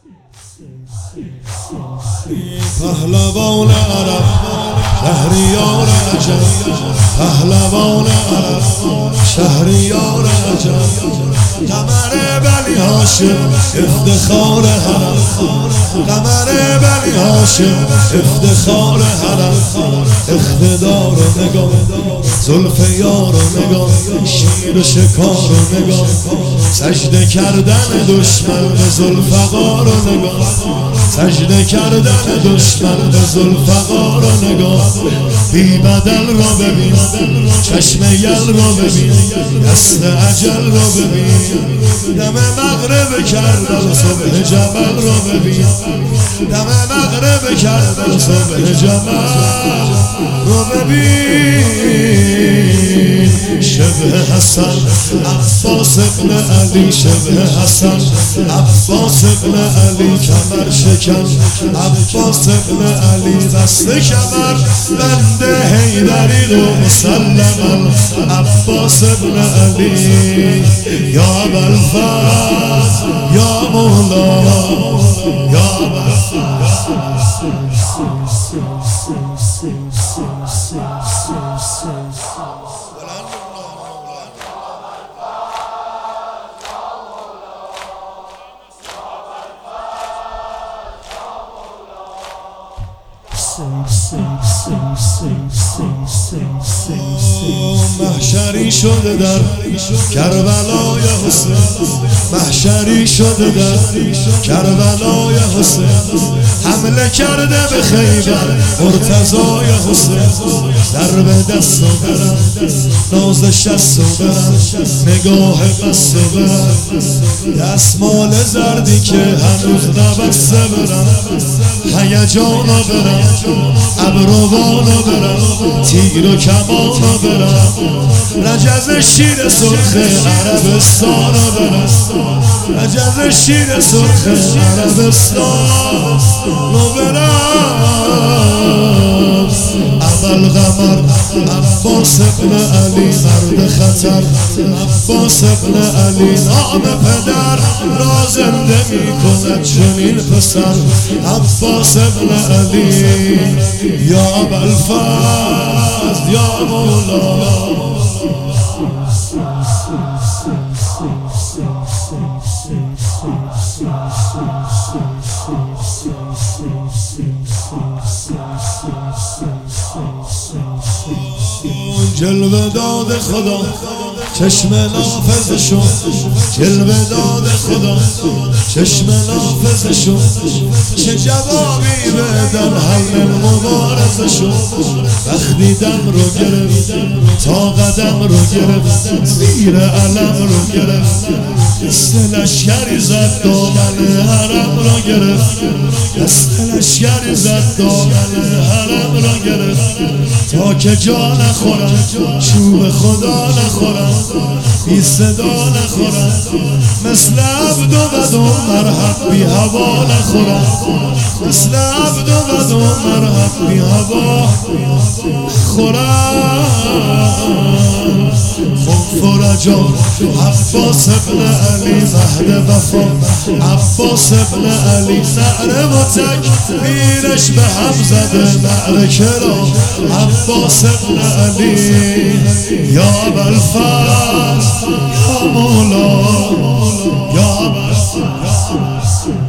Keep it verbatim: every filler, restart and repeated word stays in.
پهلوان عرب شهریار عجب، پهلوان عرب شهریار عجب، قمر بنی هاشم افتخار حرم، قمر بنی هاشم افتخار حرم، اقتدار و نگاه زلف یار و نگاه، شیر و شکار و نگاه، سجده کردن دشمن به ذوالفقار و نگاه، سجده کردن دشمن به ذوالفقار و نگاه، بی بدل را ببین، چشم یل را ببین، دست اجل را ببین، دم مغرب کردن صبح جبل را ببین، دم مغرب کردن صبح جبل را ببین، شبه حسن عباس ابن علی، شبه حسن عباس ابن علی، کمر شکن عباس ابن علی، دست کمر بنده حیدری رو مسلما عباس ابن علی، یا ابوالفضل یا مولا یا محشری شده در کربلای حسین، محشری شده در کربلای حسین، حمله کرده به خیبر مرتضای حسین، ضرب دست و برم ناز شست و برم نگاه بست و برم، دستمال زردی که هنوز نبسته برم، هیجانا برم ابروانو برم، تیر و کمانو برم، رجز شیر سرخ عربستانو برم، رجز شیر سرخ عربستان رو برم، اول قمر عباس ابن علی، مرد خطر عباس ابن علی، نام پدر را زنده می کند چنین پسر عباس ابن علی، یا ابوالفضل یا مولا. جلوه داد خدا چشم نافذشون، جلوه داد خدا چشم نافذشون، چه جوابی بدن حل مبارزشون، وقتی دم رو گرفت تا قدم رو گرفت، زیر علم رو گرفت، دست لشکری زد دامن حرم رو گرفت، دست لشکری زد دامن حرم رو گرفت، تا که جا نخورن چوب خدا نخورن، بی صدا نخورن، مثل عبد و بد و مرحب بی هوا نخورن، مثل عبد و بد و مرحب بی هوا خورن. خوف و رجا عباس ابن علی، مهد وفا عباس ابن علی، نعره و تکبیرش به هم زده معرکه را عباس ابن علی، یا ابوالفضل یا مولا یا ابوالفضل.